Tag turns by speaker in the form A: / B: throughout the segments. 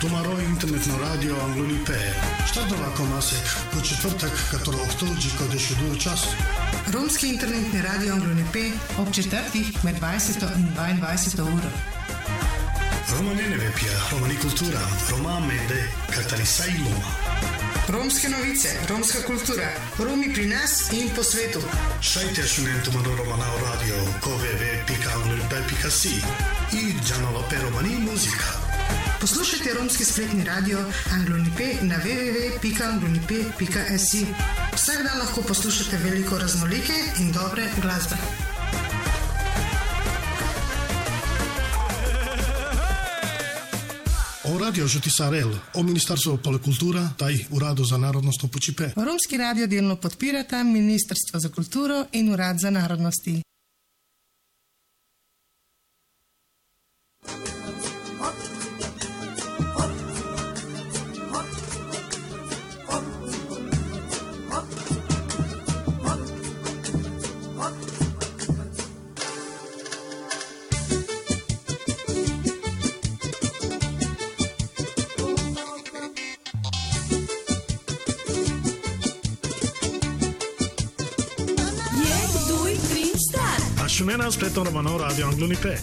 A: Томаро интернетно радио Англонипе. Штатова комасек по четвртък като октомври кодеше до час.
B: Ромски интернетни радио Англонипе об четвъртих med 20 и 22 ура.
A: Рома Неневепия, романи култура, Рома Менде, Каталиса и Лома.
B: Ромски новиce, ромска култура, Роми при нас и по свету.
A: Шайте шунен Томаро Романao радио, www.anglonipe.si и Джаналопе романи музика.
B: Послушайте ромски сплетни радио Англонипе на www.anglonipe.si. Всяк ден лахко послушате велико разнолике и добре глазба.
A: O radio Žutisarel, o Ministarstvo kultura, taj Urado za narodnostno počipé.
B: Romski radio delno podpirata Ministrstvo za kulturo in Urad za narodnosti.
A: Šumena spletno Romanao radio Anglonipe.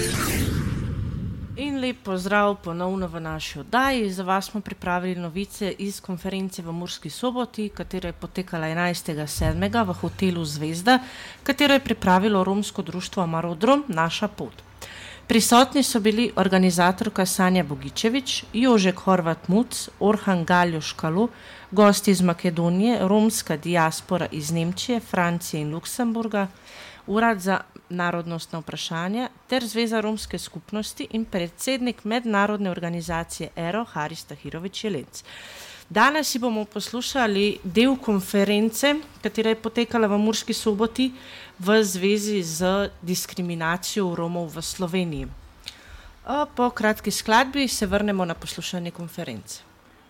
C: In lep pozdrav ponovno v naši oddaji. Za vas smo pripravili novice iz konference v Murski Soboti, katera je potekala 11.7. v hotelu Zvezda, katero je pripravilo romsko društvo Amarodrom Naša pot. Prisotni so bili organizatorka Sanja Bogičevič, Jožek Horvat Muc, Orhan Galjo Škalu, gosti iz Makedonije, romska diaspora iz Nemčije, Francije in Luksemburga, Urad za narodnostna vprašanja ter Zveza romske skupnosti in predsednik mednarodne organizacije ERO Haris Tahirović Jelenc. Danes si bomo poslušali del konference, katera je potekala v Murski Soboti v zvezi z diskriminacijo Romov v Sloveniji. Po kratki skladbi se vrnemo na poslušanje konference.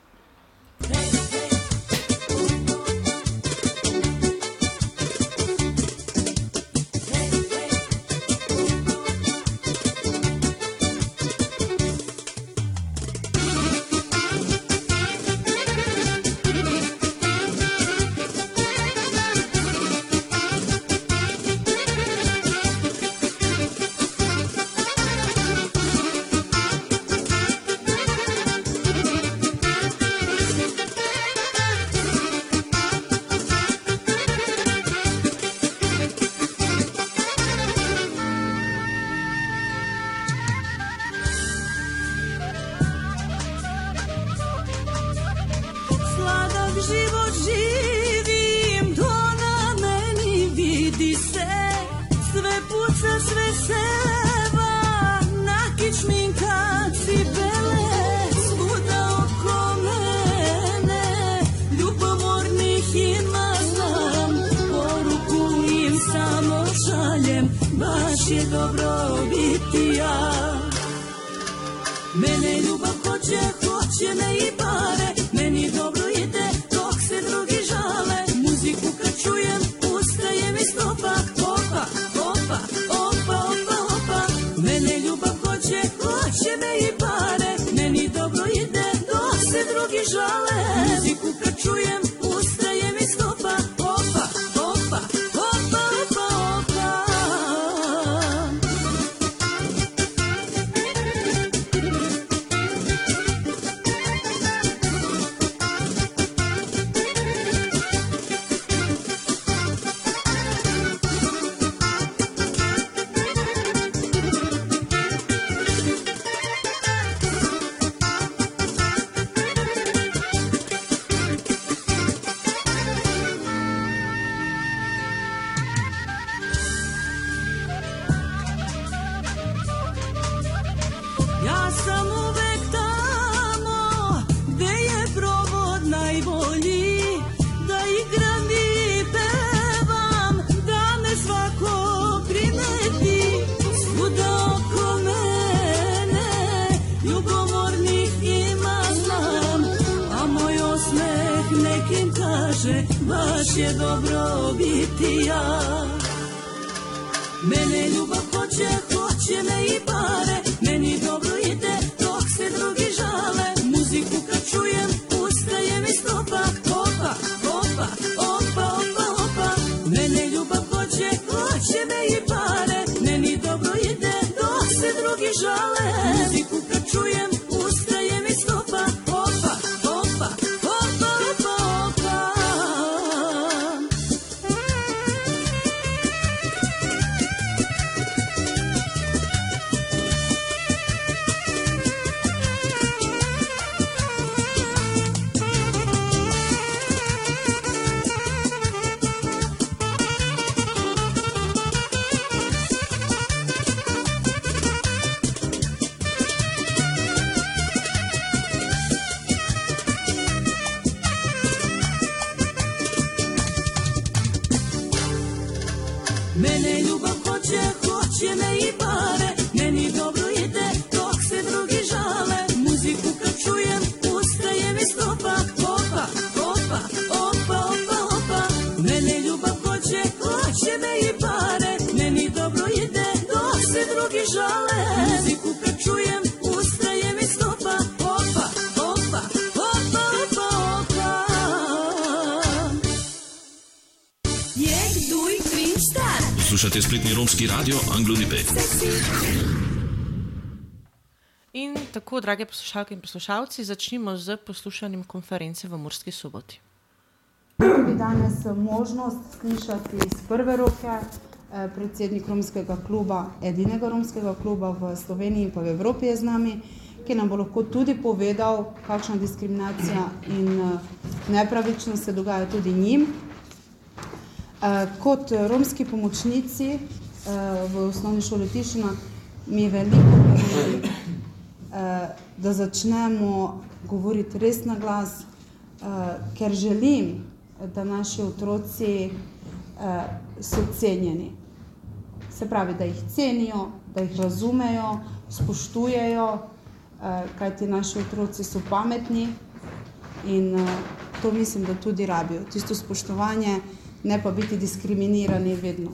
D: Baš je dobro biti ja. Mene ljubav hoće me i pare. Meni dobro ide dok se drugi žale. muziku kad čujem, ustaje mi stopa. Opa, opa, opa, opa, opa. Mene ljubav hoće me i pare. Meni dobro ide dok se drugi žale. Muziku kad čujem, ustaje mi stopa. Opa, opa, opa, opa, opa. Mene ljubav hoće me i pare. Meni dobro ide dok se drugi žale. Muziku kad čujem, ustaje mi stopa. Opa, opa, opa, opa, opa. Mene ljubav hoće me i pare. Meni dobro ide dok se drugi žale. Muziku kad čujem, ustaje mi stopa. Opa, opa, opa, opa, opa. Jeg, duj, trin, star.
E: Poslušate spletni romski radio Anglo.pe.
C: In tako, drage poslušalke in poslušalci, začnimo z poslušanjem konference v Murski Soboti.
F: Bi danes možnost slišati iz prve roke predsednik romskega kluba, edinega romskega kluba v Sloveniji in pa v Evropi je z nami, ki nam bo lahko tudi povedal, kakšna diskriminacija in nepravičnost se dogaja tudi njim. Kot romski pomočnici v osnovni šoli Tišina mi je veliko pomembno, da začnemo govoriti res na glas, ker želim, da naši otroci so cenjeni. Se pravi, da jih cenijo, da jih razumejo, spoštujejo, kajti naši otroci so pametni in to mislim, da tudi rabijo. Tisto spoštovanje, ne pa biti diskriminirani vedno.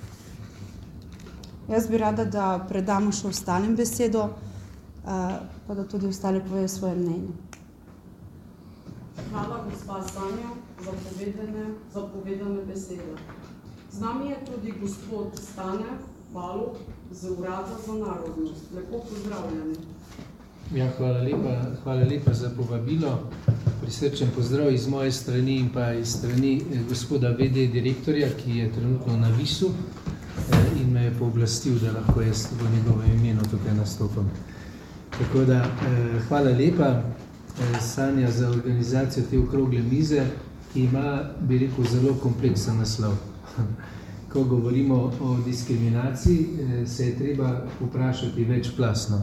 F: Jaz bi rada, da predamo še ostalim besedo, pa da tudi ostali povejo svoje mnenje.
G: Hvala, gospa Sanja, za povedane besede. Z nami je tudi gospod Stane Balog z Urada za narodnost. Lepo pozdravljeni.
H: Ja, hvala lepa za povabilo. Prisrčen pozdrav iz moje strani in pa iz strani gospoda VD direktorja, ki je trenutno na Visu in me je pooblastil, da lahko jaz v njegovem imenu tukaj nastopam. Tako da hvala lepa, Sanja, za organizacijo te okrogle mize, ki ima, bi rekel, zelo kompleksen naslov. Ko govorimo o diskriminaciji, se je treba vprašati večplastno.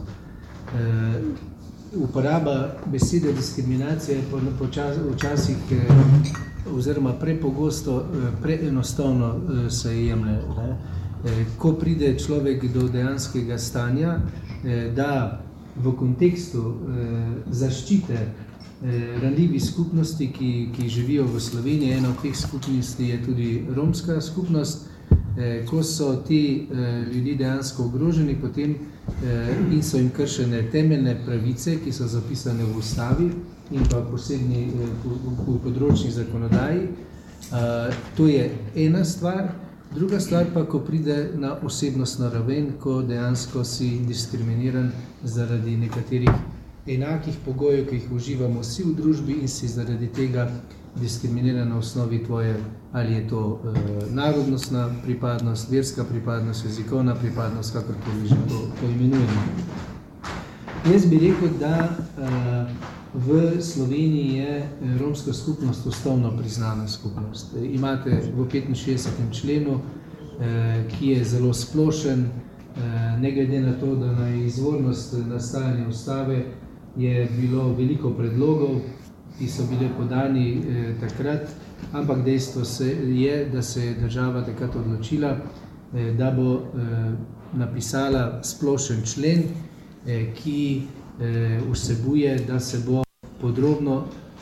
H: Uporaba besede diskriminacije včasih oziroma prepogosto, preenostavno se jemlje. Ko pride človek do dejanskega stanja, da v kontekstu zaščite ranljivih skupnosti, ki živijo v Sloveniji, ena od teh skupnosti je tudi romska skupnost, ko so ti ljudi dejansko ogroženi potem in so jim kršene temeljne pravice, ki so zapisane v ustavi in pa posebni v področni zakonodaji. To je ena stvar. Druga stvar pa, ko pride na osebnostno raven, ko dejansko si diskriminiran zaradi nekaterih enakih pogojev, ki jih uživamo vsi v družbi in si zaradi tega diskriminiran na osnovi tvoje, ali je to narodnostna pripadnost, verska pripadnost, jezikovna pripadnost, kakorkoli že to imenujemo. Jaz bi rekel, da v Sloveniji je romska skupnost ustavno priznana skupnost. Imate v 65. členu, ki je zelo splošen, ne glede na to, da na izvornost nastajanja ustave je bilo veliko predlogov, ki so bile podani takrat, ampak dejstvo je, da se je država takrat odločila, da bo napisala splošen člen, ki vsebuje, da se bo podrobno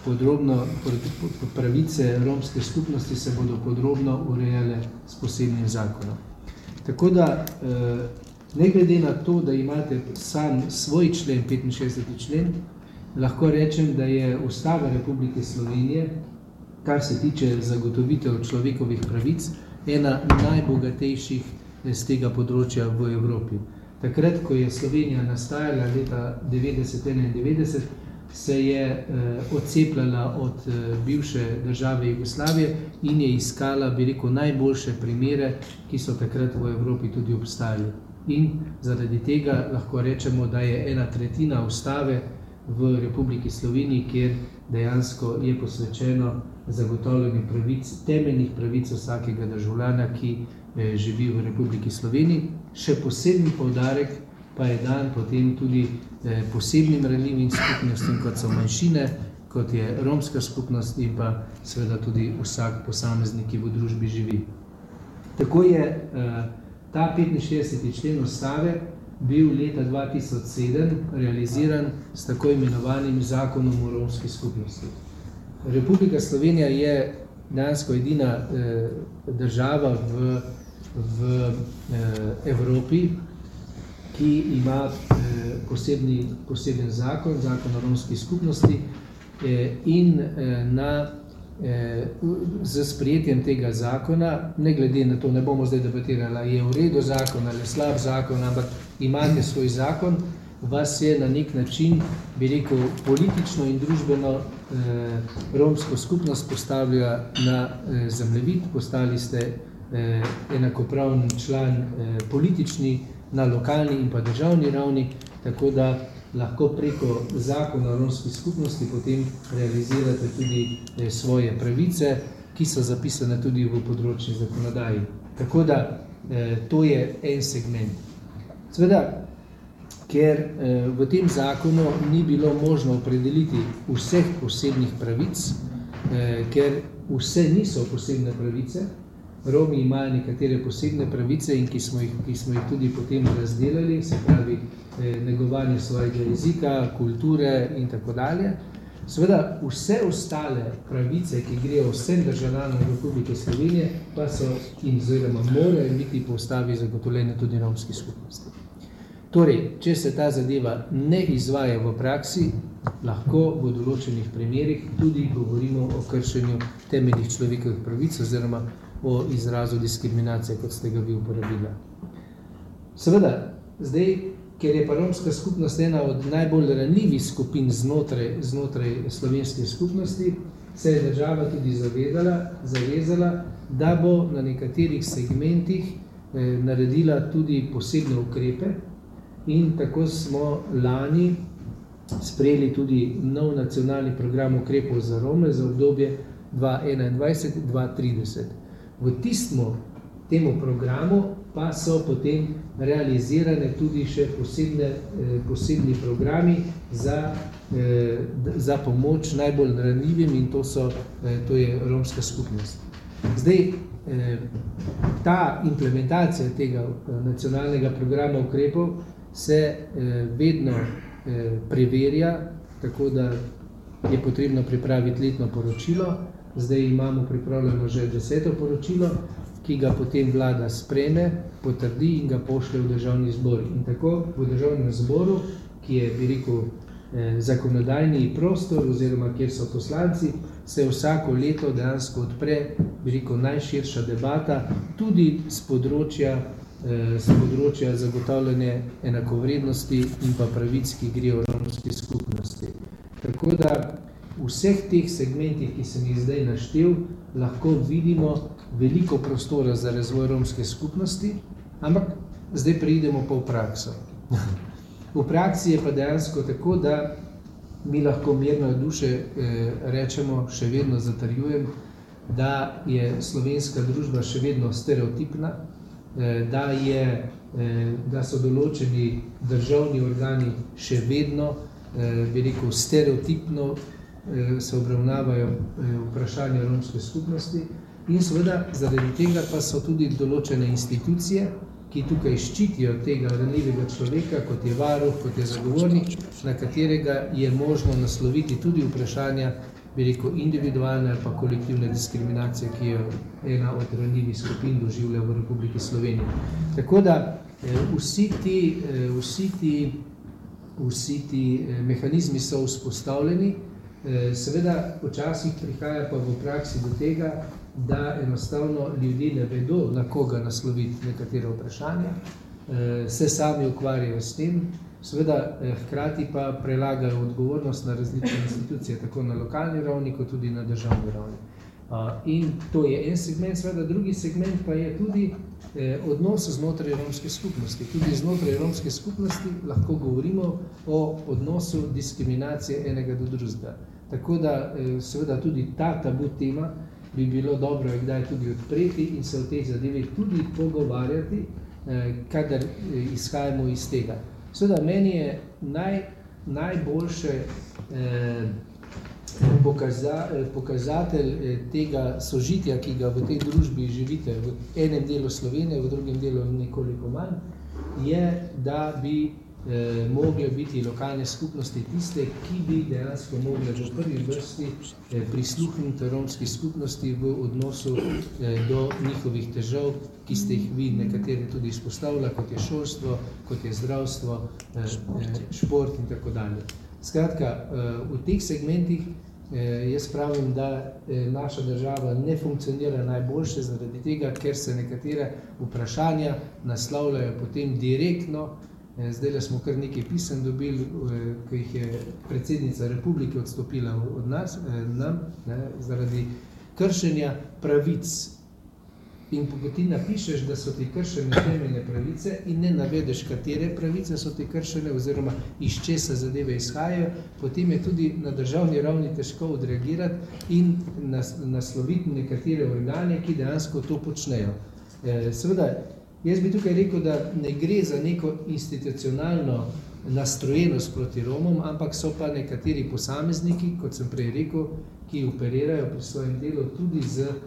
H: pravice romske skupnosti se bodo podrobno urejale s posebnim zakonom. Tako da, ne glede na to, da imate sam svoj člen, 65. člen, lahko rečem, da je Ustava Republike Slovenije, kar se tiče zagotovitev človekovih pravic, ena najbogatejših z tega področja v Evropi. Takrat, ko je Slovenija nastajala leta 1991, se je odcepljala od bivše države Jugoslavije in je iskala, bi rekel, najboljše primere, ki so takrat v Evropi tudi obstajali. In zaradi tega lahko rečemo, da je 1/3 ustave v Republiki Sloveniji, kjer dejansko je posvečeno zagotavljanju pravic, temeljnih pravic vsakega državljana, ki živi v Republiki Sloveniji. Še posebni poudarek pa je dan potem tudi posebnim ranljivim skupnostim, kot so manjšine, kot je romska skupnost in pa seveda tudi vsak posameznik, ki v družbi živi. Tako je ta 65. člen ustave bil leta 2007 realiziran s tako imenovanim zakonom o romski skupnosti. Republika Slovenija je dejansko edina država v Evropi, ki ima poseben zakon o romski skupnosti in z sprejetjem tega zakona, ne glede na to, ne bomo zdaj debatirali, je v redu zakon ali slab zakon, ampak imate svoj zakon, vas je na nek način, bi rekel, politično in družbeno romsko skupnost postavlja na zemljevid, postali ste enakopraven član politični, na lokalni in pa državni ravni, tako da lahko preko zakona o romski skupnosti potem realizirate tudi svoje pravice, ki so zapisane tudi v področni zakonodaji. Tako da to je en segment. Seveda, ker v tem zakonu ni bilo možno opredeliti vseh posebnih pravic, ker vse niso posebne pravice, Romi imajo nekatere posebne pravice in ki smo jih tudi potem razdelali, se pravi negovanje svojega jezika, kulture in tako dalje. Seveda vse ostale pravice, ki grejo vsem državljanom Republike Slovenije, pa so in oziroma morajo biti po ustavi zagotovljene tudi romski skupnosti. Torej, če se ta zadeva ne izvaja v praksi, lahko v določenih primerih tudi govorimo o kršenju temeljnih človekovih pravic oziroma o izrazu diskriminacije, kot ste ga vi uporabili. Seveda, zdaj, ker je pa romska skupnost ena od najbolj ranljivih skupin znotraj slovenske skupnosti, se je država tudi zavezala, da bo na nekaterih segmentih naredila tudi posebne ukrepe in tako smo lani sprejeli tudi nov nacionalni program ukrepov za Rome za obdobje 2021-2030. V temu programu pa so potem realizirane tudi še posebni programi za pomoč najbolj ranljivim in to je romska skupnost. Zdaj, ta implementacija tega nacionalnega programa ukrepov se vedno preverja, tako da je potrebno pripraviti letno poročilo. Zdaj imamo pripravljeno že 10. poročilo, ki ga potem vlada sprejme, potrdi in ga pošlje v državni zbor. In tako v državnem zboru, ki je, bi rekel, zakonodajni prostor oziroma kjer so poslanci, se vsako leto dejansko odpre, bi rekel, najširša debata tudi z področja zagotavljanja enakovrednosti in pa pravic, ki grejo v romski skupnosti. Tako da v vseh teh segmentih, ki sem jih zdaj naštel, lahko vidimo veliko prostora za razvoj romske skupnosti, ampak zdaj preidemo pa v prakso. V praksi je pa dejansko tako, da mi lahko mirno duše rečemo, še vedno zatrjujem, da je slovenska družba še vedno stereotipna, da so določeni državni organi še vedno, bi rekel, stereotipno se obravnavajo vprašanja romske skupnosti in seveda zaradi tega pa so tudi določene institucije, ki tukaj ščitijo tega ranljivega človeka, kot je varuh, kot je zagovornik, na katerega je možno nasloviti tudi vprašanja, bi rekel, individualne ali pa kolektivne diskriminacije, ki jo ena od ranljivih skupin doživlja v Republiki Sloveniji. Tako da vsi ti vsi ti mehanizmi so vzpostavljeni. Seveda, včasih prihaja pa v praksi do tega, da enostavno ljudje ne vedo, na koga nasloviti nekatere vprašanja, se sami ukvarjajo s tem, seveda hkrati pa prelagajo odgovornost na različne institucije, tako na lokalni ravni, kot tudi na državni ravni. In to je en segment, seveda drugi segment pa je tudi odnos znotraj romske skupnosti. Tudi znotraj romske skupnosti lahko govorimo o odnosu diskriminacije enega do drugega. Tako da seveda tudi ta tabu tema bi bilo dobro kdaj tudi odpreti in se o tej zadevi tudi pogovarjati, kadar izhajamo iz tega. Seveda meni je najboljše pokazatelj tega sožitja, ki ga v tej družbi živite v enem delu Slovenije, v drugem delu nekoliko manj, je, da bi mogle biti lokalne skupnosti tiste, ki bi dejansko mogle v prvi vrsti prisluhniti romski skupnosti v odnosu do njihovih težav, ki ste jih vi nekateri tudi izpostavili, kot je šolstvo, kot je zdravstvo, šport in tako dalje. Skratka, v teh segmentih jaz pravim, da naša država ne funkcionira najboljše zaradi tega, ker se nekatera vprašanja naslavljajo potem direktno. Zdaj smo kar nekaj pisem dobili, ki jih je predsednica Republike odstopila od nas, nam, zaradi kršenja pravic. In ko ti napišeš, da so ti kršene temeljne pravice in ne navedeš, katere pravice so ti kršene oziroma iz česa zadeve izhajajo, potem je tudi na državni ravni težko odreagirati in nasloviti nekatere organe, ki dejansko to počnejo. Seveda, jaz bi tukaj rekel, da ne gre za neko institucionalno nastrojenost proti Romom, ampak so pa nekateri posamezniki, kot sem prej rekel, ki operirajo pri svojem delu tudi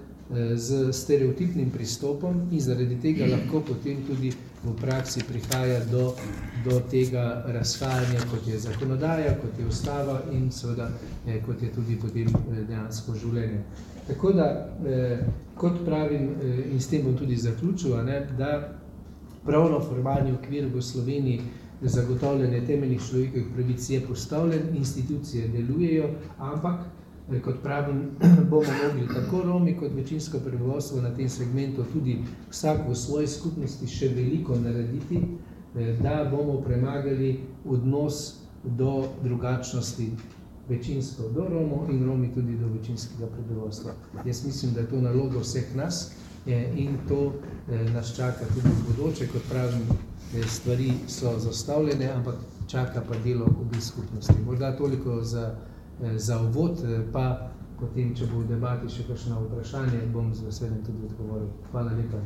H: z stereotipnim pristopom in zaradi tega lahko potem tudi v praksi prihaja do tega razhajanja, kot je zakonodaja, kot je ustava in seveda kot je tudi potem dejansko življenje. Tako da, kot pravim, in s tem bom tudi zaključil, da pravno formalni okvir v Sloveniji zagotavljanje temeljnih človekovih pravic je postavljen, institucije delujejo, ampak kot pravim, bomo mogli tako Romi kot večinsko prebivalstvo na tem segmentu tudi vsak v svoji skupnosti še veliko narediti, da bomo premagali odnos do drugačnosti večinsko do Romov in Romi tudi do večinskega prebivalstva. Jaz mislim, da je to naloga vseh nas in to nas čaka tudi v bodoče, kot pravim, stvari so zastavljene, ampak čaka pa delo obi skupnosti. Morda toliko za uvod, pa potem, če bo v debati še kakšno vprašanje, bom z veseljem tudi odgovoril. Hvala lepa.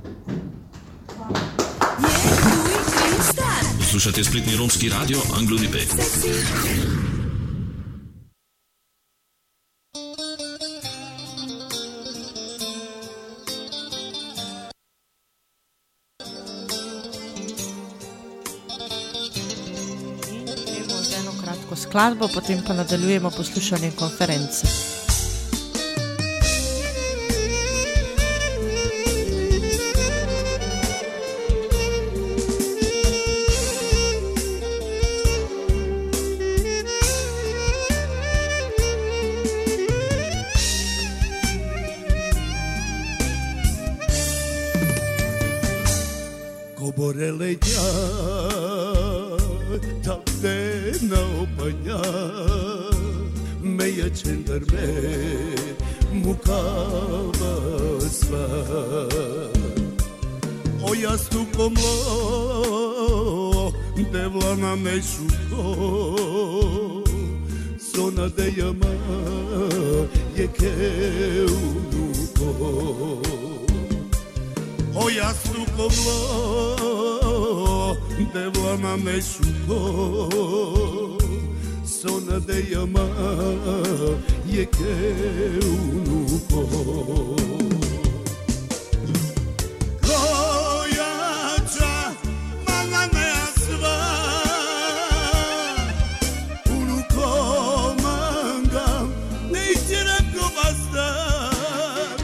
E: Poslušate spletni romski radio Anglo-Nipe.
C: Skladbo, potem pa nadaljujemo poslušanje konference.
I: Govorele Çenderme mukava sva O jastukomlo devlana mešuko Sona deyama yeke unuko O jastukomlo devlana mešuko Sona deyama yeke unuko Kojača mala ne asva Unuko mangam ne içine kovastar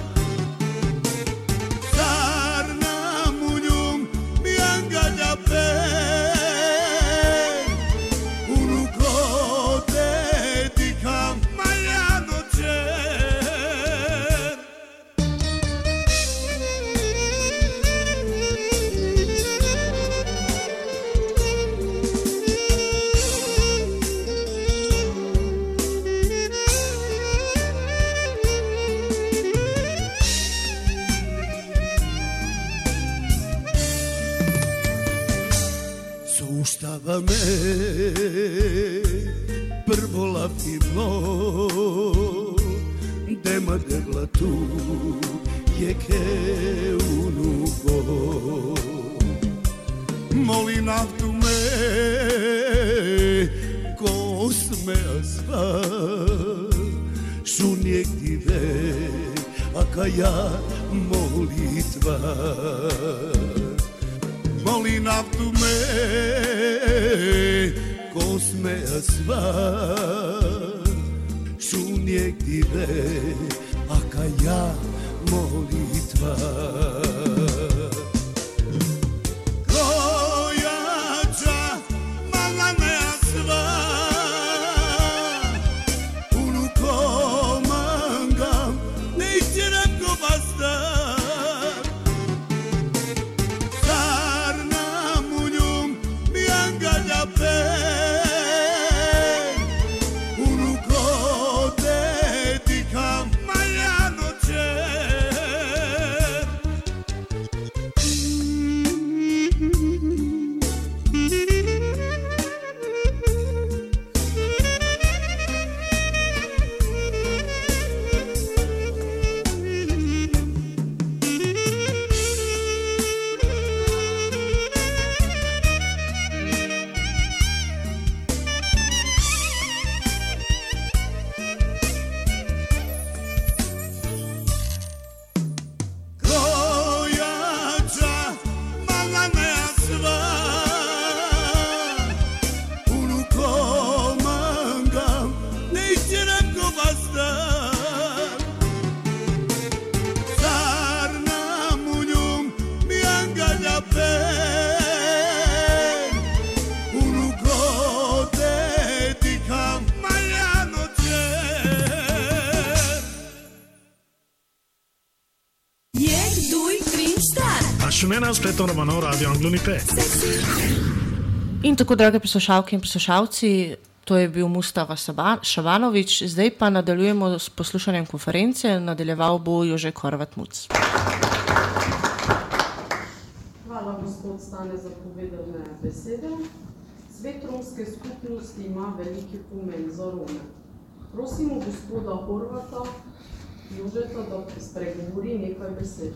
I: Sarna munyum mi angalya pe pa me prvo lapilo, dema debla tu je ke unugo. Moli naftu me, ko smea sva, šunjeg dive, akaja molitva. Moli naftu me, ko smea sva, šunjeg dive, akaja molitva.
A: Šumena spletno romano Radio Anglo-Nipe.
C: In tako, drage poslušalke in poslušalci, to je bil Mustafa Šabanović, zdaj pa nadaljujemo s poslušanjem konference, nadaljeval bo Jože Horvat-Muc.
G: Hvala, gospod Stane, za povedane besede. Svet romske skupnosti ima veliki pomen za Rome. Prosimo gospoda Horvata, Jožeta, da spregovori nekaj besed.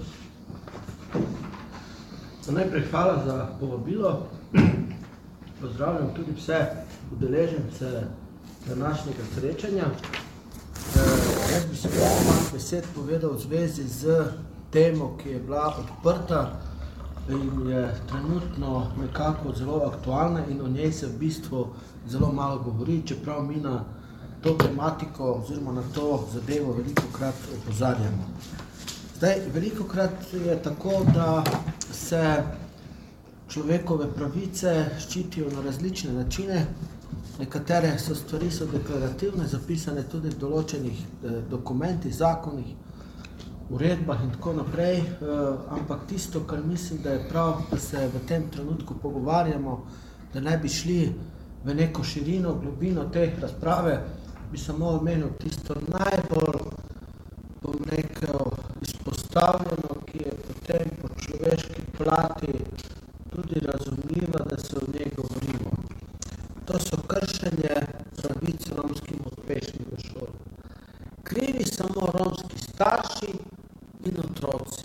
J: Najprej hvala za povabilo. Pozdravljam tudi vse udeležence današnjega srečanja. Jaz bi se malo besed povedal v zvezi z temo, ki je bila odprta in je trenutno nekako zelo aktualna in o njej se v bistvu zelo malo govori, čeprav mi na to tematiko oziroma na to zadevo velikokrat opozarjamo. Zdaj, velikokrat je tako, da se človekove pravice ščitijo na različne načine. Nekatere stvari so deklarativne, zapisane tudi v določenih dokumentih, zakonih, uredbah in tako naprej, ampak tisto, kar mislim, da je prav, da se v tem trenutku pogovarjamo, da ne bi šli v neko širino, globino te razprave, bi samo omenil tisto najbolj, bom rekel, izpostavljeno, ki je potem po človeški plati tudi razumljiva, da se o njej govorimo. To so kršenje pravic romskim uspešnim v šoli. Krivi samo romski starši in otroci.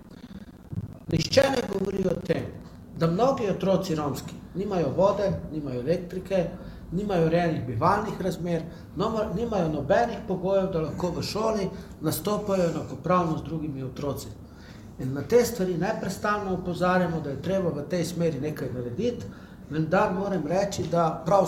J: Nihče ne govori o tem, da mnogi otroci romski nimajo vode, nimajo elektrike, nimajo urejenih bivalnih razmer, nimajo nobenih pogojev, da lahko v šoli nastopajo enakopravno z drugimi otroci. In na te stvari neprestano opozarjamo, da je treba v tej smeri nekaj narediti, vendar moram reči, da prav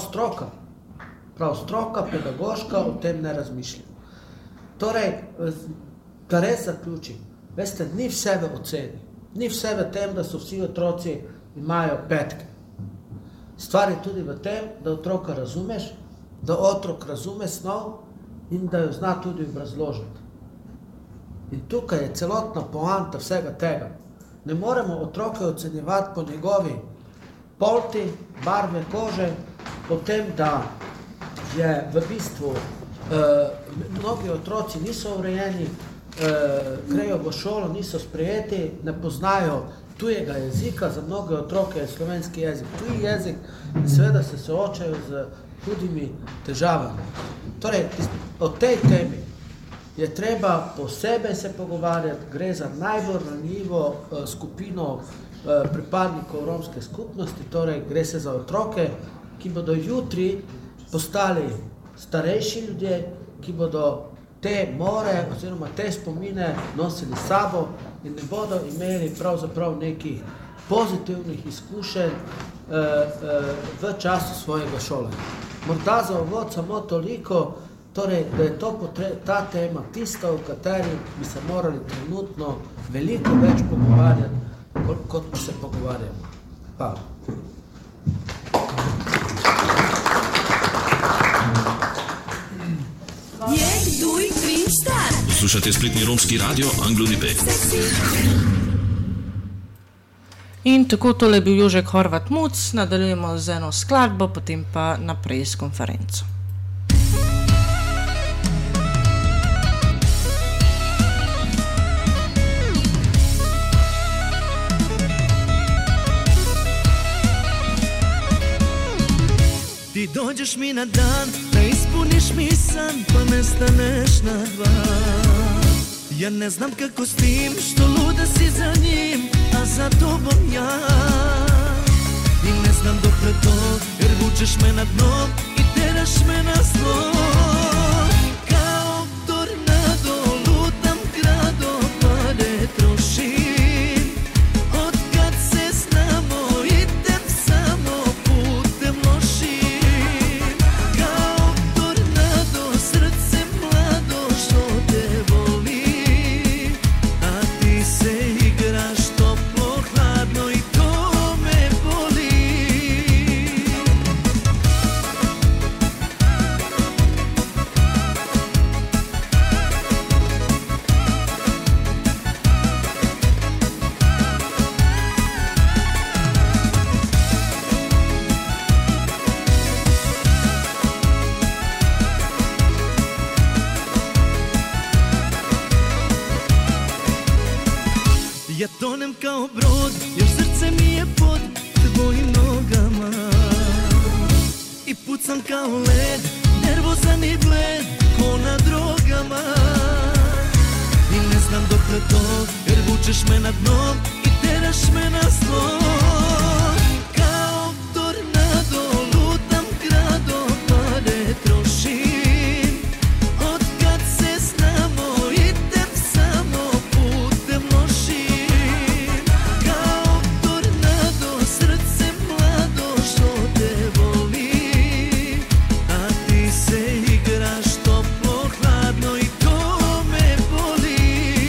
J: stroka, pedagoška o tem ne razmišlja. Torej, da res zaključim, veste, ni vse v oceni, ni vse v tem, da so vsi otroci imajo petke. Stvar je tudi v tem, da otroka razumeš, da otrok razume snov in da jo zna tudi obrazložiti. In tukaj je celotna poanta vsega tega. Ne moremo otroke ocenjevati po njegovi polti, barve kože, po tem, da je v bistvu mnogi otroci niso urejeni, grejo v šolo, niso sprejeti, ne poznajo tujega jezika, za mnoge otroke je slovenski jezik tuji jezik in seveda se soočajo z hudimi težavami. Torej, o tej temi je treba posebej se pogovarjati, gre za najbolj ranljivo skupino pripadnikov romske skupnosti, torej gre se za otroke, ki bodo jutri postali starejši ljudje, ki bodo te more oziroma te spomine nosili s sabo in ne bodo imeli pravzaprav nekih pozitivnih izkušenj v času svojega šolanja. Morda za uvod samo toliko, torej, da je ta tema tista, o kateri bi se morali trenutno veliko več pogovarjati, kot pa se pogovarjamo. Hvala.
E: Poslušate spletni romski radio Anglo-Nipe.
C: In tako tole je bil Jožek Horvat Muc, nadaljujemo z eno skladbo, potem pa naprej s konferenco.
K: Ti dođeš mi na dan, da ispuniš mi san, pa nestaneš na dva. Ja ne znam kako s tim, što luda si za njim, a za tobom ja. I ne znam dokle to, jer vučeš me na dno i teraš me na zlo. Kao tornado lutam grado, pa ne trošim. Otkad se znamo, idem samo putem lošim. Kao tornado, srce mlado, što te voli. A ti se igraš toplo, hladno i to me boli. Ja tonem kao brod, jer srce mi je pod tvojim nogama. I pucam kao led, nervozan i bled, ko na drogama. I ne znam dokle to, jer vučeš me na dno i teraš me na zlo. Kao tornado lutam grado, pa ne trošim. Otkad se znamo, idem samo putem lošim. Kao tornado, srce mlado, što te voli. A ti se igraš toplo, hladno i to me boli.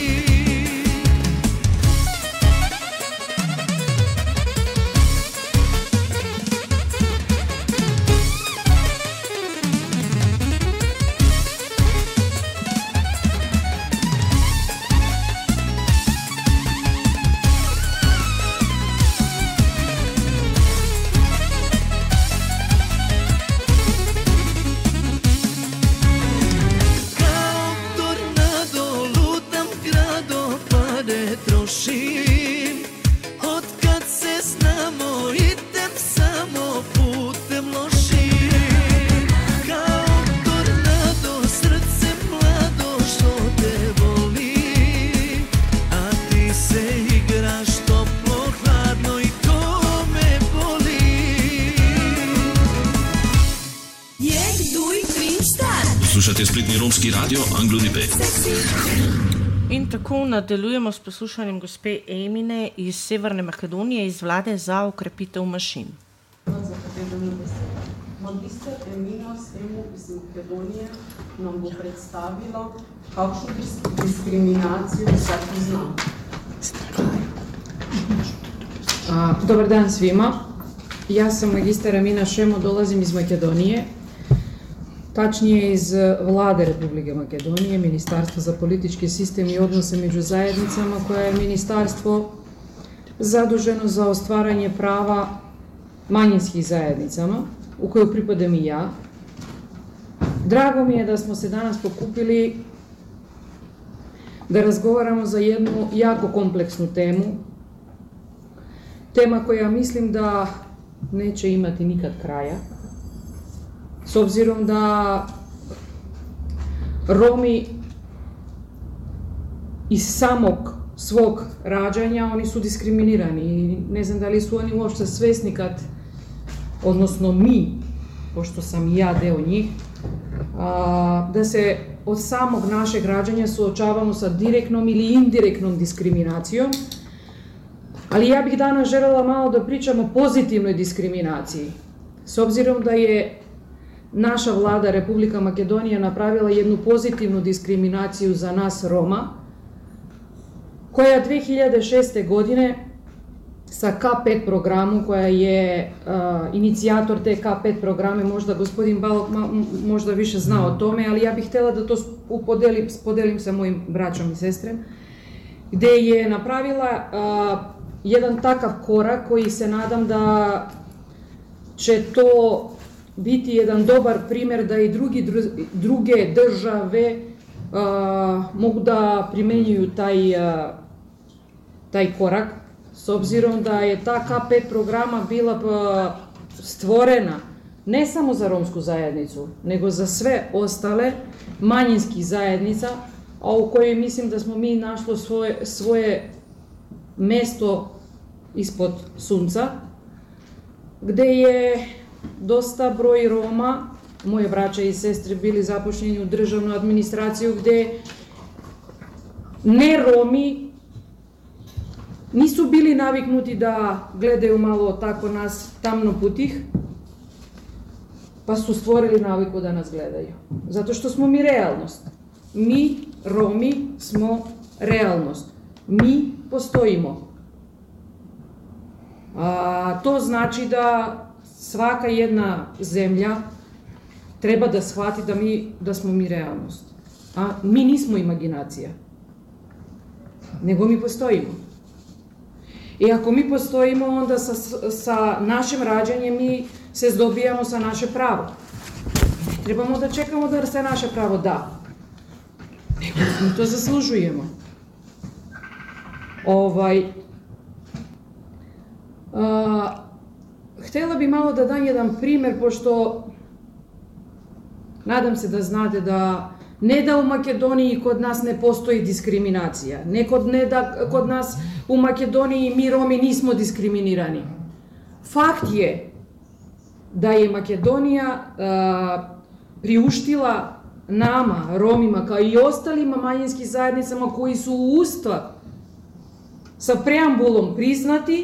K: Kao tornado lutam grado, pa ne trošim. Otkad se znamo, idem samo putem lošim. Kao tornado, srce mlado, što te voli. A ti se igraš toplo, hladno i to me boli.
E: Poslušate spletni romski radio Anglo-Nipe.
C: In tako nadaljujemo s poslušanjem gospe Emine iz Severne Makedonije iz vlade za ukrepitev mašin.
G: Magister Emina Semu iz Makedonije nam bo predstavila, kakšno diskriminacijo se pozna.
L: Dobar dan svima. Ja sam magistar Emina Šemo, dolazim iz Makedonije, tačnije iz Vlade Republike Makedonije, Ministarstva za politički sistem i odnose među zajednicama, koje je ministarstvo zaduženo za ostvaranje prava manjinskih zajednicama, u koju pripadam i ja. Drago mi je da smo se danas pokupili da razgovaramo za jednu jako kompleksnu temu. Tema koja mislim da neće imati nikad kraja. S obzirom da Romi iz samog svog rađanja, oni su diskriminirani i ne znam da li su oni uopšte svesni kad, odnosno mi, pošto sam i ja deo njih, da se od samog našeg rađanja suočavamo sa direktnom ili indirektnom diskriminacijom, ali ja bih danas želela malo da pričam o pozitivnoj diskriminaciji. S obzirom da je naša vlada Republika Makedonija napravila jednu pozitivnu diskriminaciju za nas Roma, koja 2006. godine sa K5 programu, koja je inicijator te K5 programe, možda gospodin Balog možda više zna o tome, ali ja bih htjela da to podelim sa mojim braćom i sestrem, gde je napravila jedan takav korak koji se nadam da će to biti jedan dobar primjer da i druge države mogu da primenjuju taj korak, s obzirom da je ta K5 programa bila stvorena ne samo za romsku zajednicu, nego za sve ostale manjinskih zajednica, a u kojoj mislim da smo mi našli svoje mesto ispod sunca, gde je dosta broj Roma, moje braća i sestre, bili zapošljeni u državnu administraciju, gde ne Romi nisu bili naviknuti da gledaju malo tako nas tamnoputih, pa su stvorili naviku da nas gledaju. Zato što smo mi realnost. Mi, Romi, smo realnost. Mi postojimo. To znači da svaka jedna zemlja treba da shvati da smo mi realnost. A mi nismo imaginacija, nego mi postojimo. I ako mi postojimo, onda sa našim rađanjem mi se zdobijamo sa naše pravo. Ne trebamo da čekamo da se naše pravo da, nego mi to zaslužujemo. Htjela bi malo da dam jedan primjer, pošto nadam se da znate da ne da u Makedoniji kod nas ne postoji diskriminacija, ne da kod nas u Makedoniji mi Romi nismo diskriminirani. Fakt je da je Makedonija priuštila nama, Romima, kao i ostalima manjinskim zajednicama koji su u Ustav sa preambulom priznati,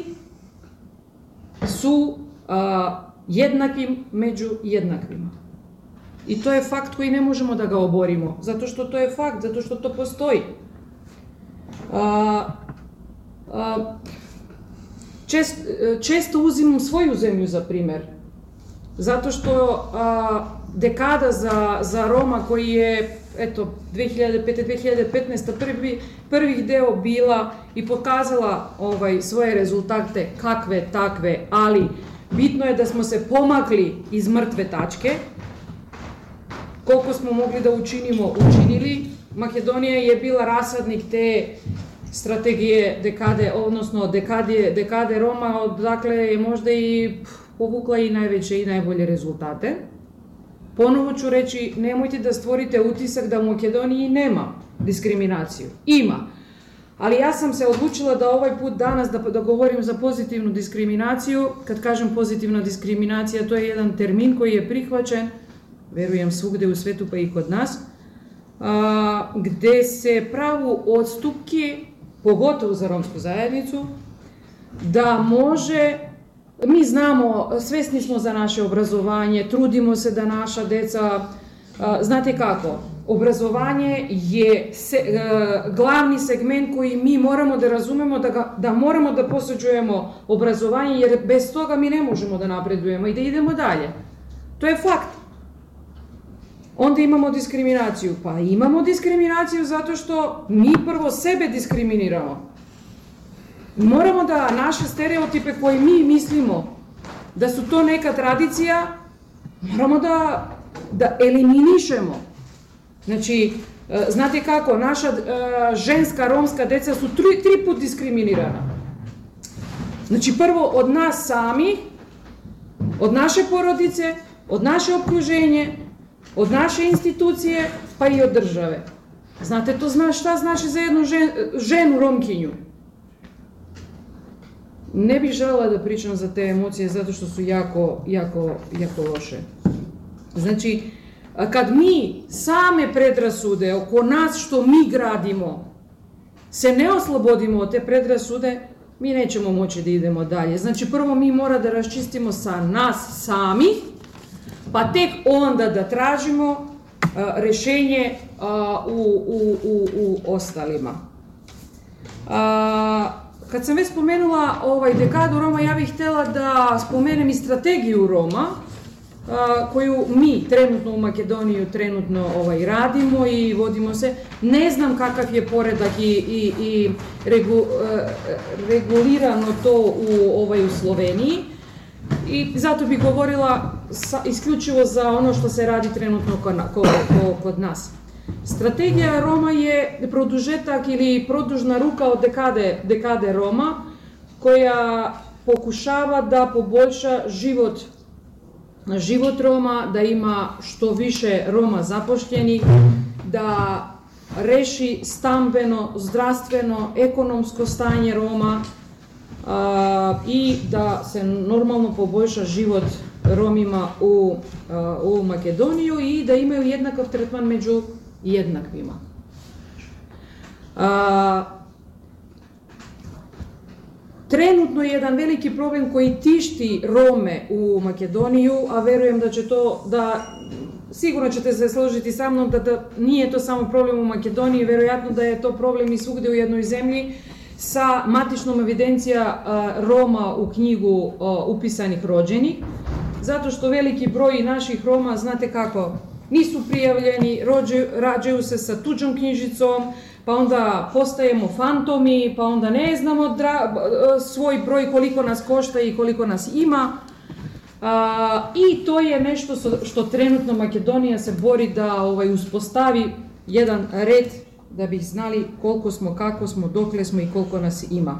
L: su jednakim među jednakima. I to je fakt koji ne možemo da ga oborimo, zato što to je fakt, zato što to postoji. Često uzimam svoju zemlju za primjer, zato što dekada za Roma koji je, eto, 2005-2015 prvih deo bila i pokazala svoje rezultate kakve takve, ali bitno je da smo se pomakli iz mrtve tačke. Koliko smo mogli da učinimo, učinili. Makedonija je bila rasadnik te strategije dekade, odnosno dekade Roma, odakle je možda i povukla i najveće i najbolje rezultate. Ponovo ću reći, nemojte da stvorite utisak da u Makedoniji nema diskriminaciju. Ima. Ali ja sam se odlučila da ovaj put danas da govorim za pozitivnu diskriminaciju. Kad kažem pozitivna diskriminacija, to je jedan termin koji je prihvaćen, verujem svugde u svetu pa i kod nas, gde se pravu odstupke, pogotovo za romsku zajednicu, da može, mi znamo, svesni smo za naše obrazovanje, trudimo se da naša deca, znate kako, obrazovanje je glavni segment koji mi moramo da razumemo, da moramo da posuđujemo obrazovanje, jer bez toga mi ne možemo da napredujemo i da idemo dalje. To je fakt. Onda imamo diskriminaciju. Pa imamo diskriminaciju zato što mi prvo sebe diskriminiramo. Moramo da naše stereotipe koje mi mislimo da su to neka tradicija, moramo da eliminišemo. Znači, Znate kako, naša ženska romska deca su 3 put diskriminirana. Znači prvo od nas sami, od naše porodice, od naše okruženje, od naše institucije, pa i od države. Znate to šta znači za jednu ženu Romkinju? Ne bih željela da pričam za te emocije zato što su jako loše. Znači, kad mi same predrasude oko nas što mi gradimo se ne oslobodimo od te predrasude, mi nećemo moći da idemo dalje. Znači, prvo mi mora da raščistimo sa nas samih, pa tek onda da tražimo rešenje u ostalima. Kad sam već spomenula dekadu Roma, ja bih htjela da spomenem i strategiju Roma, koju mi trenutno u Makedoniji radimo i vodimo se. Ne znam kakav je poredak i regulirano to u Sloveniji i zato bih govorila isključivo za ono što se radi trenutno kod nas. Strategija Roma je produžetak ili produžna ruka od dekade Roma koja pokušava da poboljša život Roma, da ima što više Roma zapošljenih, da reši stambeno, zdravstveno, ekonomsko stanje Roma i da se normalno poboljša život Romima u Makedoniju i da imaju jednakav tretman među jednakvima. Trenutno je jedan veliki problem koji tišti Rome u Makedoniju, a verujem da će sigurno ćete se složiti sa mnom da nije to samo problem u Makedoniji, vjerojatno da je to problem i svugdje u jednoj zemlji sa matičnom evidencija Roma u knjigu upisanih rođenih, zato što veliki broj naših Roma, znate kako, nisu prijavljeni, rađaju se sa tuđom knjižicom, pa onda postajemo fantomi, pa onda ne znamo svoj broj koliko nas košta i koliko nas ima. I to je nešto što trenutno Makedonija se bori da uspostavi jedan red da bi znali koliko smo, kako smo, dokle smo i koliko nas ima.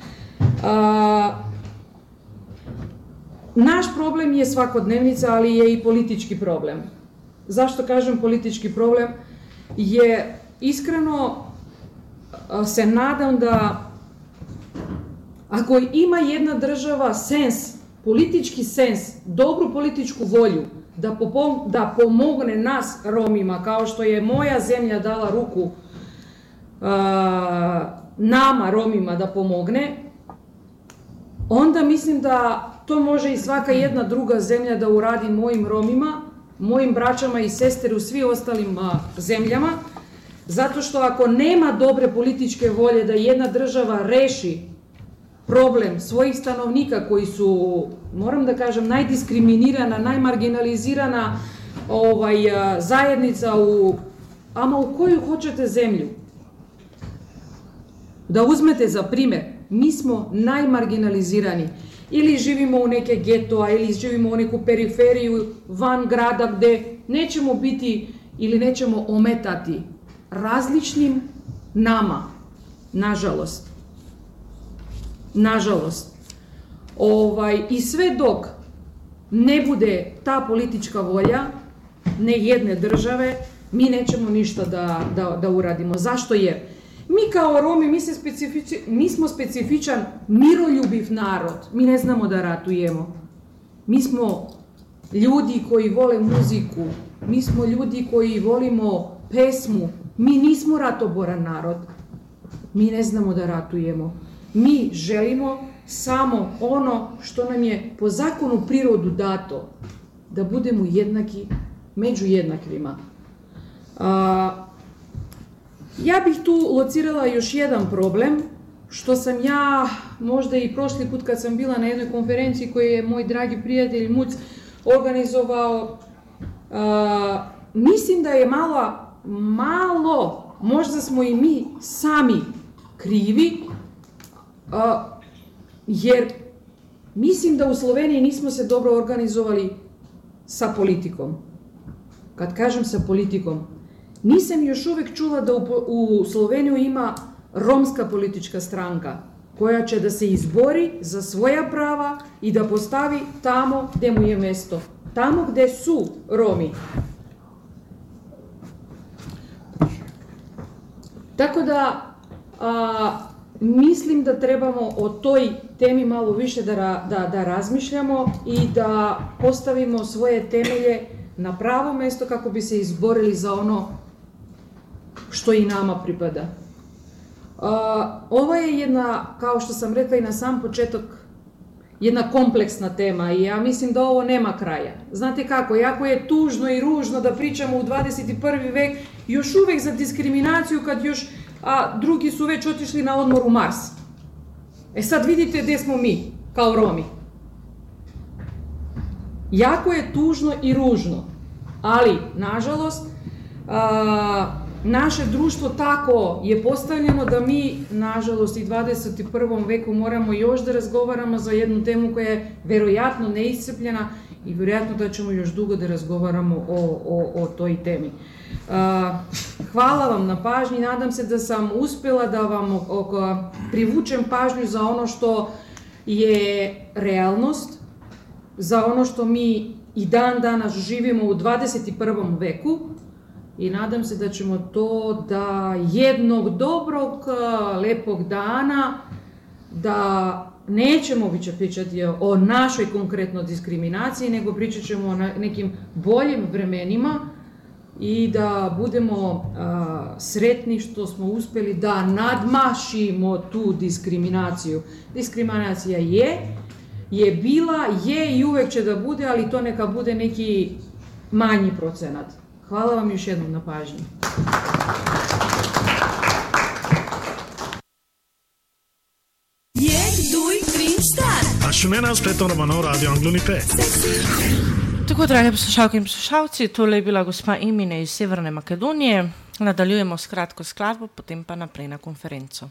L: Naš problem je svakodnevnica, ali je i politički problem. Zašto kažem politički problem? Jer iskreno se nadam da ako ima jedna država politički sens, dobru političku volju da pomogne nas Romima, kao što je moja zemlja dala ruku nama Romima da pomogne, onda mislim da to može i svaka jedna druga zemlja da uradi mojim Romima, mojim braćama i sestri u svim ostalim zemljama, zato što ako nema dobre političke volje da jedna država reši problem svojih stanovnika koji su, moram da kažem, najdiskriminirana, najmarginalizirana zajednica u koju hoćete zemlju. Da uzmete za primjer, mi smo najmarginalizirani. Ili živimo u neke getoa, ili živimo u neku periferiju van grada gdje nećemo biti ili nećemo ometati različnim nama, nažalost. Nažalost. I sve dok ne bude ta politička volja ne jedne države, mi nećemo ništa da uradimo. Zašto je? Mi kao Romi, mi smo specifičan miroljubiv narod. Mi ne znamo da ratujemo. Mi smo ljudi koji vole muziku. Mi smo ljudi koji volimo pesmu. Mi nismo ratoboran narod. Mi ne znamo da ratujemo. Mi želimo samo ono što nam je po zakonu prirodu dato. Da budemo jednaki među jednakvima. Ja bih tu locirala još jedan problem, što sam ja možda i prošli put kad sam bila na jednoj konferenciji koju je moj dragi prijatelj Muc organizovao. Mislim da je malo, možda smo i mi sami krivi, jer mislim da u Sloveniji nismo se dobro organizovali sa politikom. Kad kažem sa politikom, Nisam još uvek čula da u Sloveniju ima romska politička stranka koja će da se izbori za svoja prava i da postavi tamo gde mu je mesto. Tamo gde su Romi. Tako da mislim da trebamo o toj temi malo više da razmišljamo i da postavimo svoje temelje na pravo mesto kako bi se izborili za ono što i nama pripada. Ovo je jedna, kao što sam rekla i na sam početak, jedna kompleksna tema i ja mislim da ovo nema kraja. Znate kako, jako je tužno i ružno da pričamo u 21. vek još uvek za diskriminaciju kad još drugi su već otišli na odmor u Mars. Sad vidite gde smo mi, kao Romi. Jako je tužno i ružno, ali, nažalost, naše društvo tako je postavljeno da mi, nažalost, i 21. veku moramo još da razgovaramo za jednu temu koja je verojatno neiscrpljena i verojatno da ćemo još dugo da razgovaramo o toj temi. Hvala vam na pažnji, nadam se da sam uspela da vam privučem pažnju za ono što je realnost, za ono što mi i dan danas živimo u 21. veku i nadam se da ćemo to da jednog dobrog, lepog dana, da nećemo više pričati o našoj konkretno diskriminaciji, nego pričat ćemo o nekim boljim vremenima i da budemo sretni što smo uspeli da nadmašimo tu diskriminaciju. Diskriminacija je bila, je i uvek će da bude, ali to neka bude neki manji procenat. Hvala vam još jednom na pažnji.
A: Šumena spletno romano Radio Anglunipe.
C: Tako, drage poslušalke in poslušalci, tole je bila gospa Emine iz Severne Makedonije. Nadaljujemo s kratko skladbo, potem pa naprej na konferenco.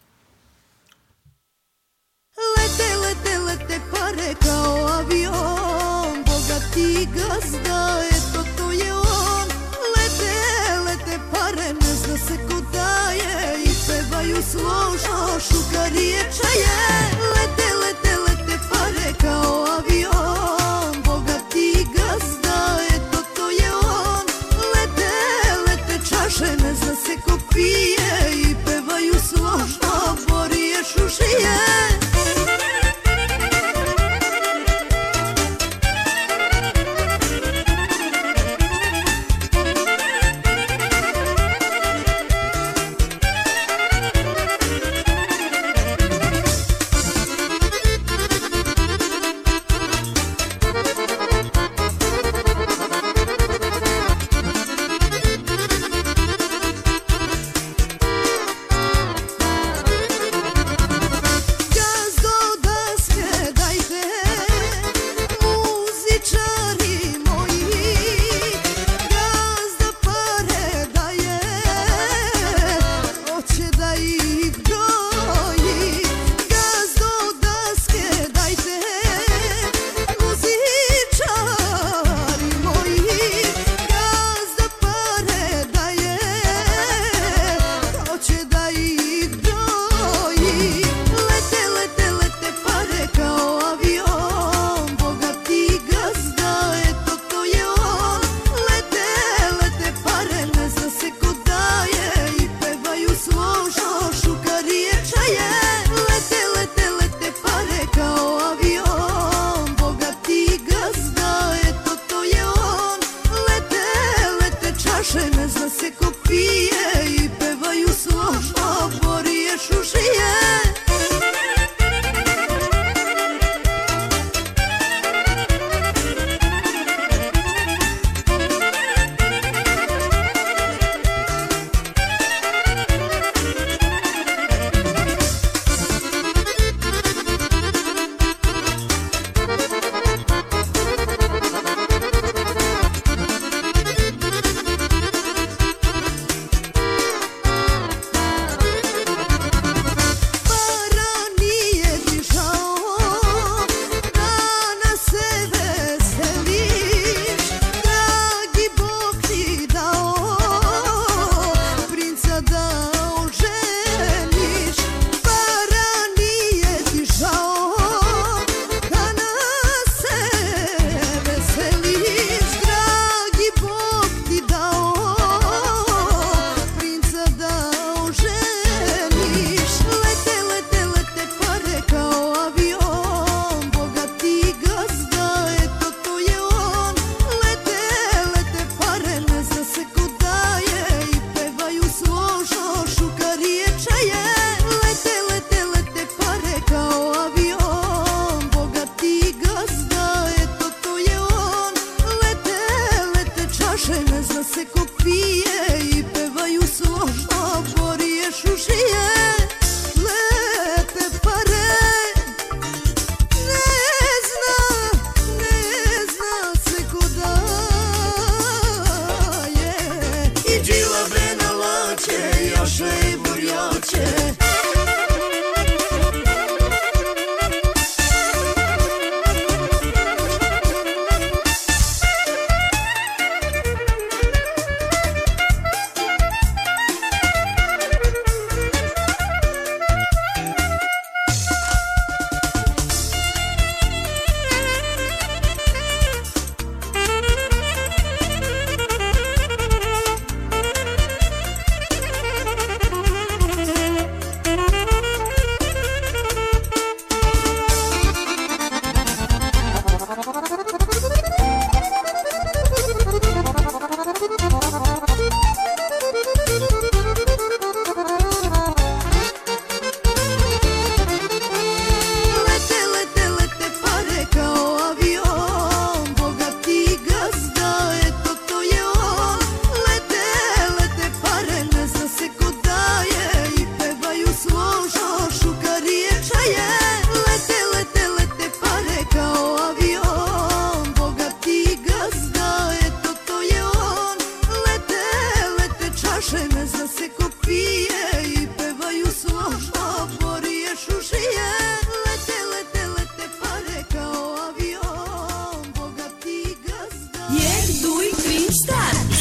K: Lete, lete, lete pare kao avion, bogati gazda, eto to je on. Lete, lete pare, ne zna se ko daje i pevaju složno šukarije čaje. Lete, lete, lete pare kao avion, bogati gazda, eto to je on. Lete, lete čaše, ne zna se ko pije i pevaju složno borije šušije.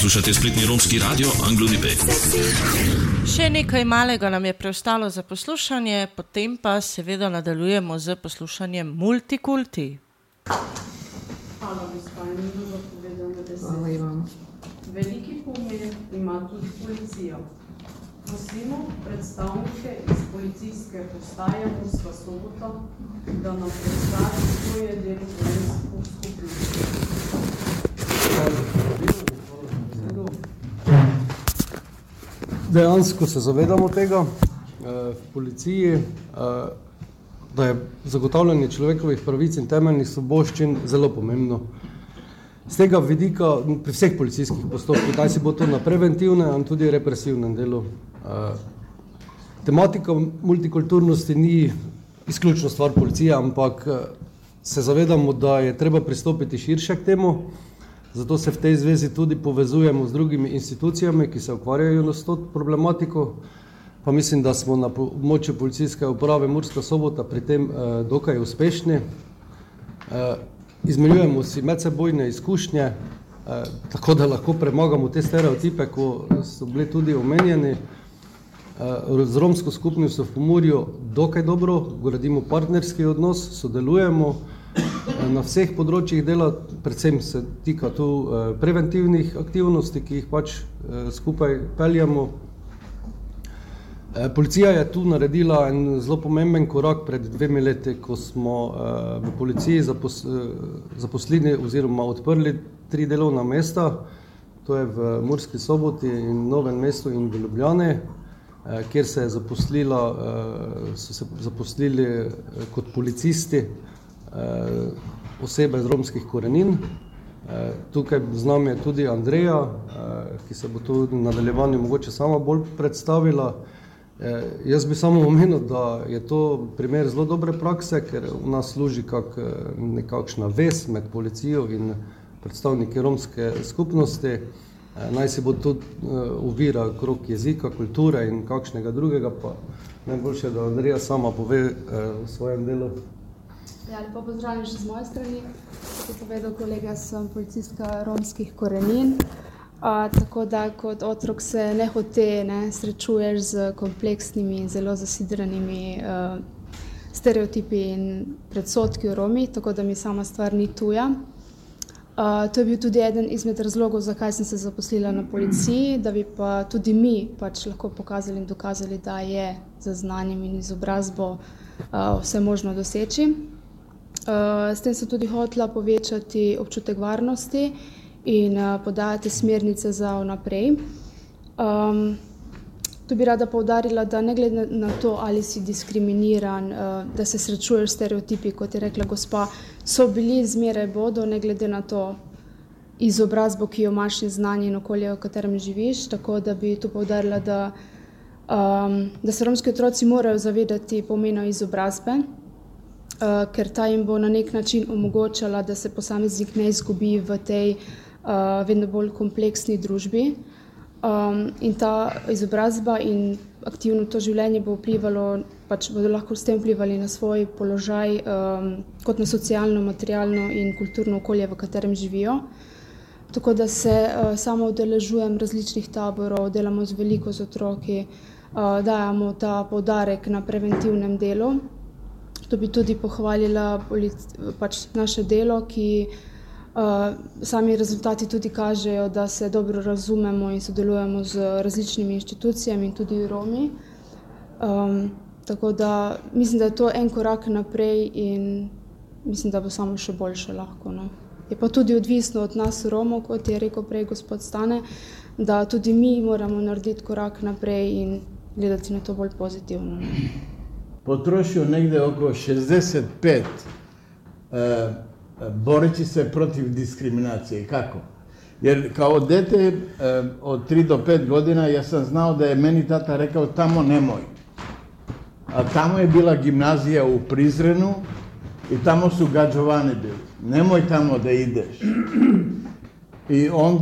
E: Poslušate spletni romski radio Anglo.pe.
C: Še nekaj malega nam je preostalo za poslušanje, potem pa seveda nadaljujemo z poslušanjem Multikulti.
G: Hvala, gospa Emilija, za povedane besede.
L: Hvala, Ivan.
G: Veliki pomen ima tudi policija. Prosimo predstavnike iz policijske postaje Murska Sobota, da nam predstavi svoje delo v skupnosti.
M: Dejansko se zavedamo tega v policiji, da je zagotavljanje človekovih pravic in temeljnih svoboščin zelo pomembno. Z tega vidika pri vseh policijskih postopkih, daj si bo to na preventivnem in tudi represivnem delu. Tematika multikulturnosti ni izključno stvar policije, ampak se zavedamo, da je treba pristopiti širše k temu, zato se v tej zvezi tudi povezujemo z drugimi institucijami, ki se ukvarjajo s to problematiko, pa mislim, da smo na območju policijske uprave Murska Sobota pri tem dokaj uspešni. Izmenjujemo si medsebojne izkušnje, tako da lahko premagamo te stereotipe, ko so bili tudi omenjeni. Z romsko skupnostjo v Pomurju dokaj dobro, gradimo partnerski odnos, sodelujemo na vseh področjih dela, predvsem se tika tu preventivnih aktivnosti, ki jih pač skupaj peljamo. Policija je tu naredila en zelo pomemben korak pred 2 leti, ko smo v policiji zaposlili oziroma odprli 3 delovna mesta, to je v Murski Soboti in Novem mestu in v Ljubljani, kjer so se zaposlili kot policisti osebe z romskih korenin. Tukaj z nami je tudi Andreja, ki se bo tu v nadaljevanju mogoče sama bolj predstavila. Jaz bi samo omenil, da je to primer zelo dobre prakse, ker v nas služi nekakšna vez med policijo in predstavniki romske skupnosti. Naj si bo tudi ovira okrog jezika, kulture in kakšnega drugega, pa najboljše, da Andreja sama pove o svojem delu.
N: Ja, lepo pozdravljam še z moje strani. Kot je povedal kolega, sem policistka romskih korenin. Tako da kot otrok se nehote srečuješ z kompleksnimi in zelo zasidranimi stereotipi in predsodki o Romih, tako da mi sama stvar ni tuja. To je bil tudi eden izmed razlogov, zakaj sem se zaposlila na policiji, da bi pa tudi mi pač lahko pokazali in dokazali, da je z znanjem in izobrazbo vse možno doseči. S tem sem tudi hotela povečati občutek varnosti in podajati smernice za vnaprej. Tu bi rada poudarila, da ne glede na to, ali si diskriminiran, da se srečuješ stereotipi, kot je rekla gospa, so bili, zmeraj bodo, ne glede na to izobrazbo, ki jo imaš, in znanje in okolje, v katerem živiš. Tako da bi tu poudarila, da se romski otroci morajo zavedati pomena izobrazbe, ker ta jim bo na nek način omogočala, da se posameznik ne izgubi v tej vedno bolj kompleksni družbi. In ta izobrazba in aktivno to življenje bo vplivalo, pač bodo lahko s tem vplivali na svoj položaj kot na socialno, materialno in kulturno okolje, v katerem živijo. Tako da se sama udeležujem različnih taborov, delamo veliko z otroki, dajemo ta poudarek na preventivnem delu. To bi tudi pohvalila pač naše delo, ki sami rezultati tudi kažejo, da se dobro razumemo in sodelujemo z različnimi inštitucijami in tudi Romi. Tako da mislim, da je to en korak naprej in mislim, da bo samo še boljše lahko. Je pa tudi odvisno od nas Romov, kot je rekel prej gospod Stane, da tudi mi moramo narediti korak naprej in gledati na to bolj pozitivno.
O: Potrošio negde oko 65 boreći se protiv diskriminacije. Kako? Jer kao dete od 3 do 5 godina ja sam znao da je meni tata rekao tamo nemoj. A tamo je bila gimnazija u Prizrenu i tamo su gađovani bili. Nemoj tamo da ideš. I on...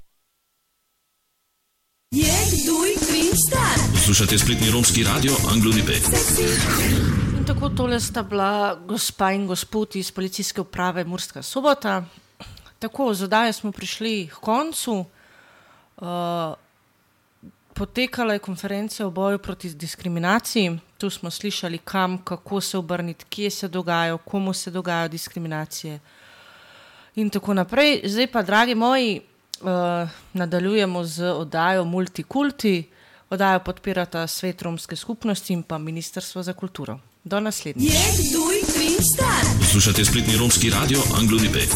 E: Poslušate spletni romski radio Anglo.pe.
C: Tako tole sta bila gospa in gospod iz policijske uprave Murska Sobota. Tako, z oddajo smo prišli k koncu. Potekala je konferencija o boju proti diskriminaciji. Tu smo slišali, kam, kako se obrniti, kje se dogajajo, komu se dogajajo diskriminacije in tako naprej. Zdaj pa, dragi moji, nadaljujemo z oddajo Multikulti. Oddajo podpirata Svet romske skupnosti in pa Ministrstvo za kulturo. Do naslednjič.
E: Poslušate spletni romski radio Anglo.np.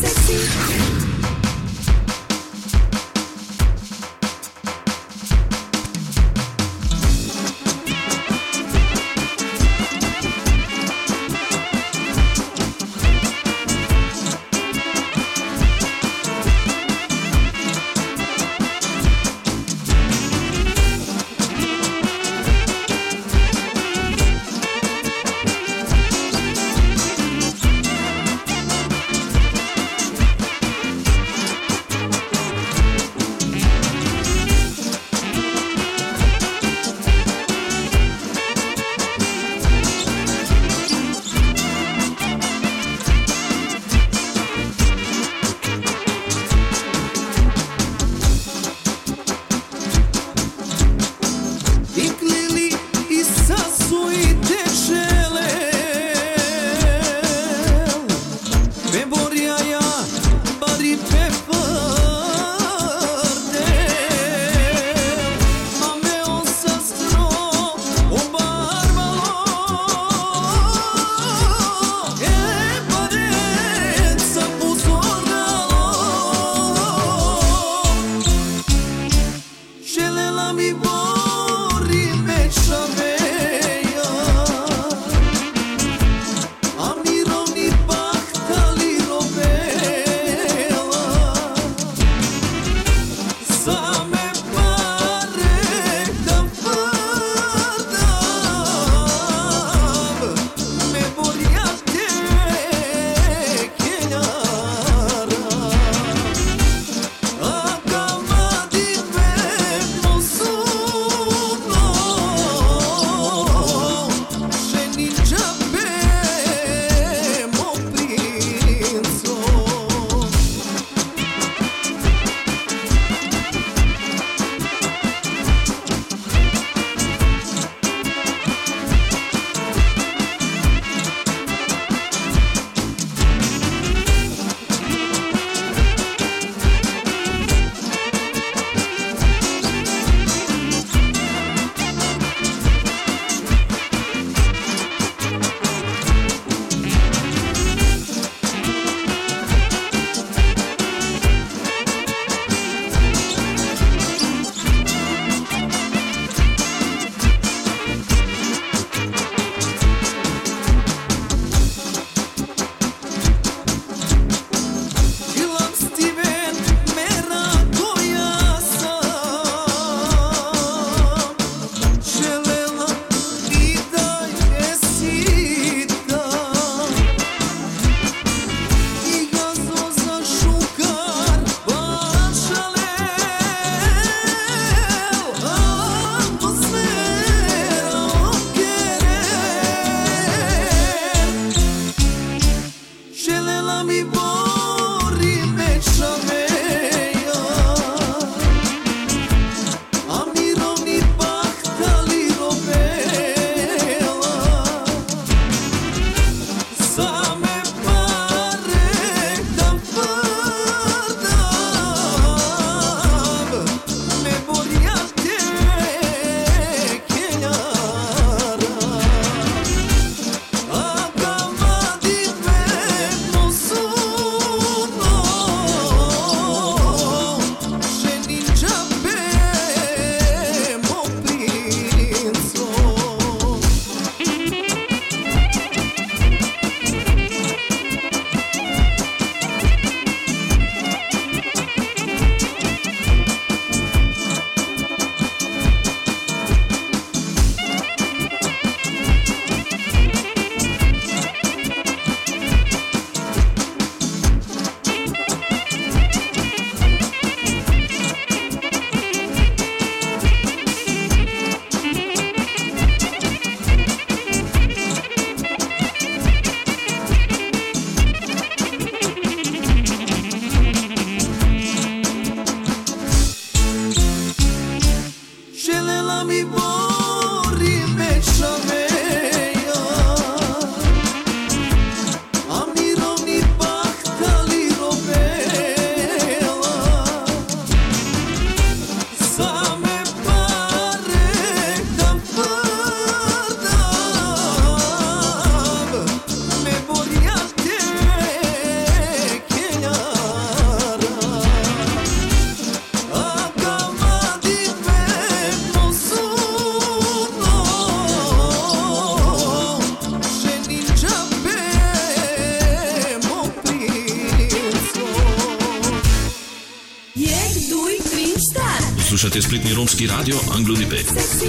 E: Slušate spletni romski radio Anglo-Nipe.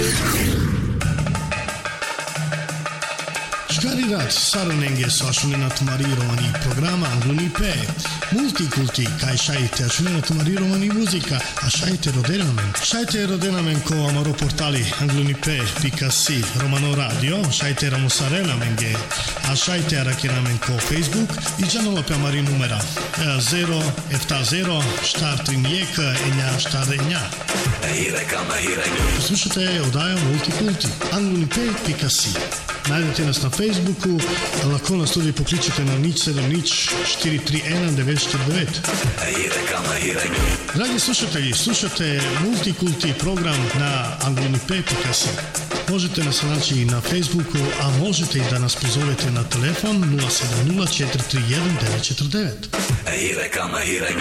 A: Škarirat Saronenge sošuninat mariromani programa Anglo-Nipe. Multikulti kaj šajte ašuninat mariromani muzika, a šajte rodenamen. Šajte rodenamen ko amaro portali Anglo-Nipe.si romano radio, šajte ramosarenamenge, a šajte arakenamen ko Facebook i džanolo pe amari numera 0 F0 štartrinjek enja štarenja. Slušate odajo Multikulti Anglo-Nipe.si. Najdete nas na Facebooku, lahko nas tudi pokličete na 070 431 949. Dragi slušatelji, slušate Multikulti program na Anglo-Nipe.si. Možete nas naći na Facebooku, a možete i da nas pozovete na telefon 070 431 949.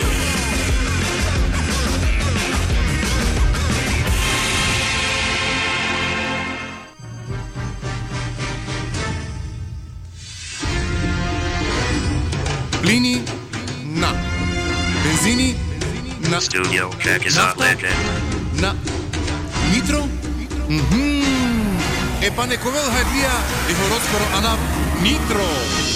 P: Plini na. Benzini na.
Q: Studio check is on legend.
P: Na. Nitro? E pa ne kovel hajlija i horoskoro anap Nitro.